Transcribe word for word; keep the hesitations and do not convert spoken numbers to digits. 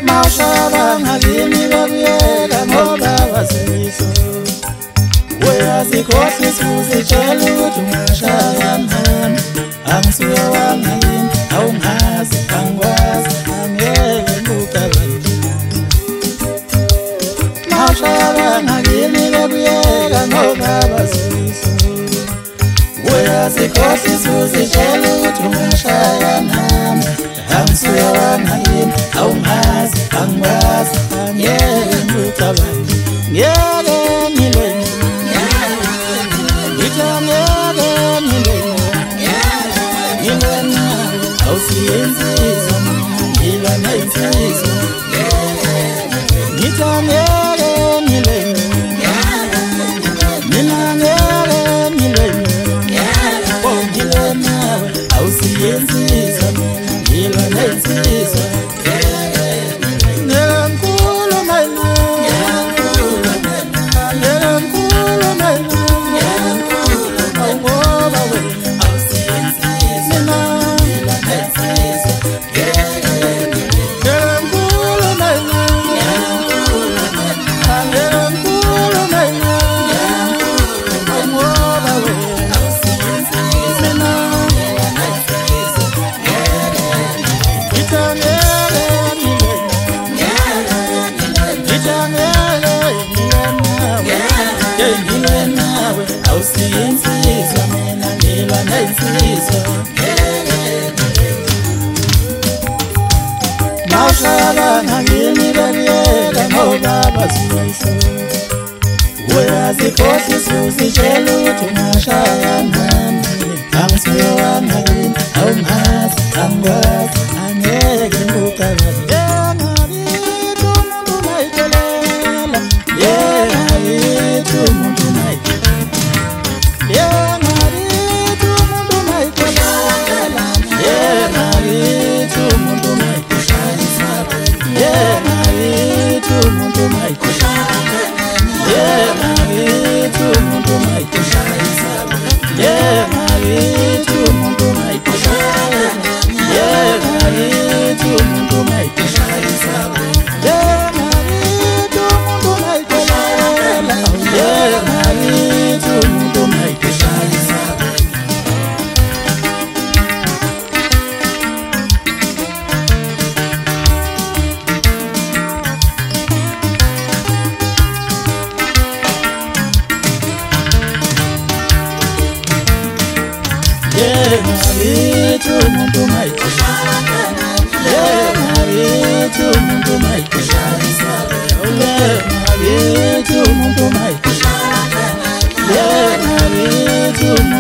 Mashaba ngakini babuyela ngoba wasiso uyazikhohlisa uzitshela ukuthi ungashaya ngami angisuye wangakini awungazi angikwazi angeke ngikucabangele Mashaba ngakini babuyela ngoba wasiso uyazikhohlisa uzitshela ukuthi ungashaya ngami angisuye wangakini awungazi angikwazi angeke ngikucabangele ngeke ngilwe Awusiyenzizo ngila nayinsizo ngithangeke ngile mina ngeke ngile oh ngile nawe awusiyenzizo ngila nayinsizo Awusiyenzizo mina ngilwa nayinsizo Mashaba ngakini babuyela ngoba wasiso uyazikhohlisa uzitshela ukuthi ungashaya ngami angisuye wangakini awungazi angikwazi angeke ngikucabangele ngakithi umuntu mayitelela ngakithi umuntu mayitelela Yeah, ngakithi umuntu mayitelela Yeah, ngakithi umuntu mayitshayisa Yeah, ngakithi umuntu mayitshayisa Yeah, ngakithi umuntu mayitshayisa Yeah, ngakithi umuntu mayitshayisa Yeah, ngakithi umuntu mayitshayisa Yeah, ngakithi umuntu mayitelela Yeah, ngakithi umuntu mayitshayisa Yeah, ngakithi umuntu mayitshayisa Yeah, ngakithi umuntu mayitshayisa Yeah, ngakithi umuntu mayitshayisa Yeah, ngakithi